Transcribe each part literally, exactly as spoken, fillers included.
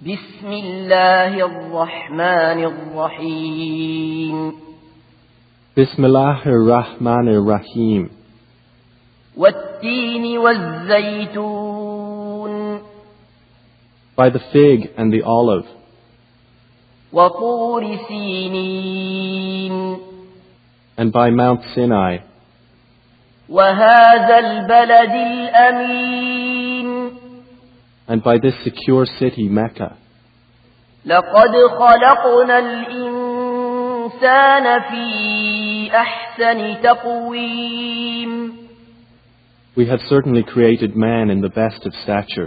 بسم الله الرحمن الرحيم بسم الله الرحمن الرحيم والتين والزيتون By the fig and the olive, وطور سينين and by Mount Sinai, وهذا البلد الأمين and by this secure city Mecca. لقد خلقنا الإنسان في أحسن تقويم We have certainly created man in the best of stature.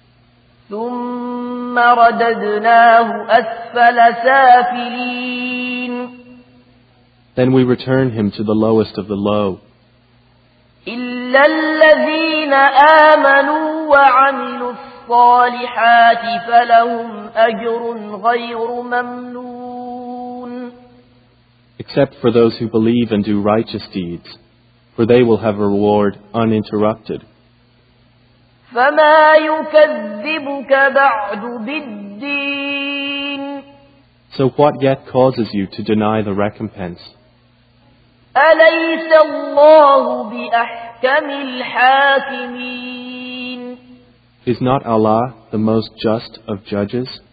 ثم رددناه أسفل سافلين Then we return him to the lowest of the low, إلا الذين آمنوا وعملوا الصالحات فلهم أجر غير ممنون except for those who believe and do righteous deeds, for they will have a reward uninterrupted. فما يكذبك بعد بالدين So what yet causes you to deny the recompense? أليس الله بأحكم الحاكمين Is not Allah the most just of judges?